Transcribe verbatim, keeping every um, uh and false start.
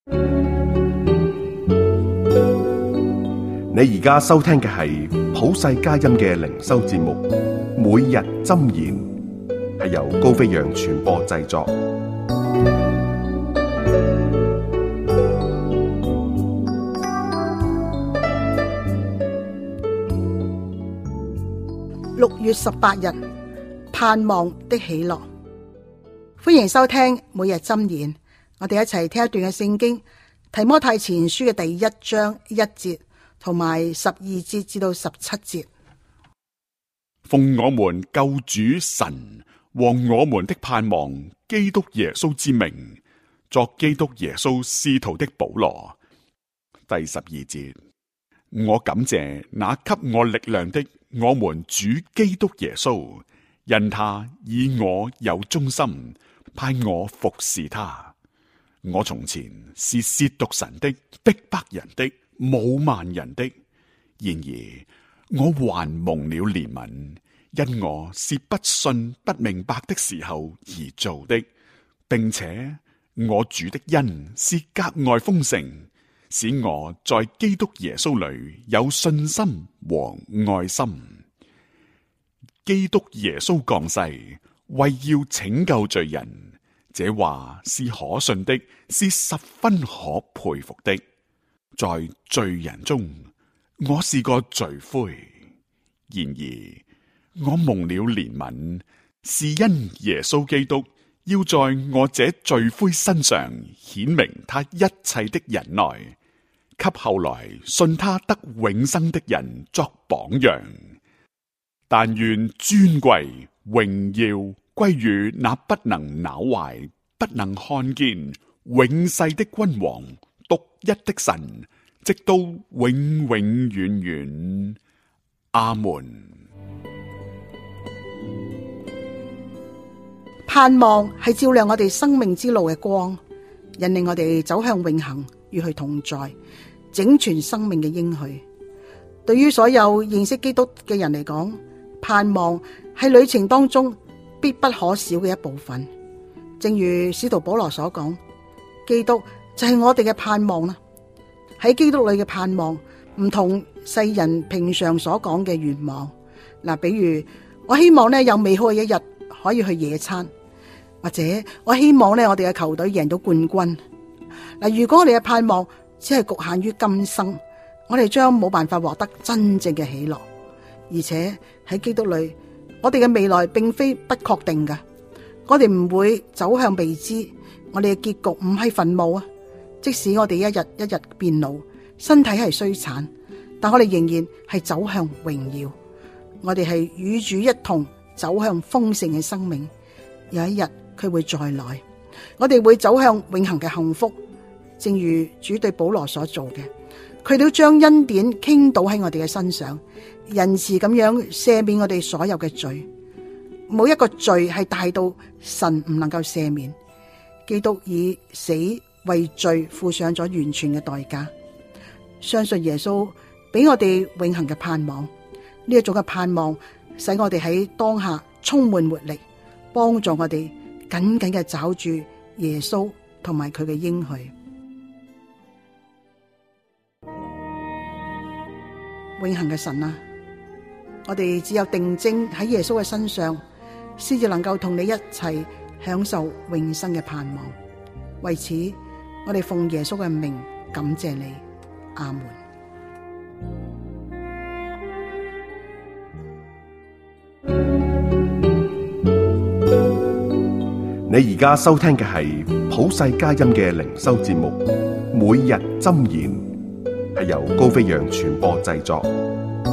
你而家收聽嘅係普世佳音嘅靈修節目，每日箴言，係由高飛揚傳播製作。 六月十八日，盼望的喜樂。歡迎收聽每日箴言，我哋一齊聽一段嘅聖經，提摩太前書嘅第一章一節同埋十二節至到十七節。 奉我們救主神和我們的盼望基督耶穌之名，作基督耶穌使徒的保羅。第十二節，我感謝那給我力量的我們主基督耶穌，因他以我有忠心，派我服侍他。我從前是褻瀆神的、逼迫人的、侮慢人的，然而我還蒙了憐憫，因我是不信不明白的時候而做的，並且我主的恩是格外豐盛，使我在基督耶穌裏有信心和愛心。基督耶穌降世，為要拯救罪人，這話是可信的，是十分可佩服的。在罪人中，我是個罪魁，然而我蒙了憐憫，是因耶穌基督要在我這罪魁身上顯明他一切的忍耐，給後來信他得永生的人作榜樣。但願尊貴榮耀歸於那不能朽壞、不能看見、永世的君王、獨一的神，直到永永遠遠。阿門。 盼望係照亮我哋生命之路嘅光，引領我哋走向永恆，與佢同在，整全生命嘅應許。對於所有認識基督嘅人嚟講，盼望係旅程當中必不可少嘅一部分。正如使徒保羅所講，基督就係我哋嘅盼望啦。喺基督裏嘅盼望唔同世人平常所講嘅願望。嗱，比如我希望咧有美好嘅一日可以去野餐，或者我希望咧我哋嘅球隊贏到冠軍。嗱，如果我哋嘅盼望只係局限於今生，我哋將冇辦法獲得真正嘅喜樂。而且喺基督裏，我哋嘅未來並非不確定嘅，我哋唔會走向未知，我哋嘅結局唔係墳墓啊！即使我哋一日一日變老，身體係衰殘，但我哋仍然係走向榮耀。我哋係與主一同走向豐盛嘅生命。有一日佢會再來，我哋會走向永恆嘅幸福。正如主對保羅所做嘅，佢都將恩典傾倒喺我哋嘅身上，仁慈咁樣赦免我哋所有嘅罪。冇一個罪係大到神唔能夠赦免。基督以死為罪付上咗完全嘅代價。相信耶穌俾我哋永恆嘅盼望，呢一種嘅盼望使我哋喺當下充滿活力，幫助我哋緊緊嘅抓住耶穌同埋佢嘅應許。永恆嘅神啊，我哋只有定睛喺耶穌嘅身上，先至能夠同你一齊享受永生嘅盼望。為此，我哋奉耶穌嘅名感謝你。阿門。 你而家收聽嘅係普世佳音嘅靈修節目，每日箴言，係由高飛揚傳播製作。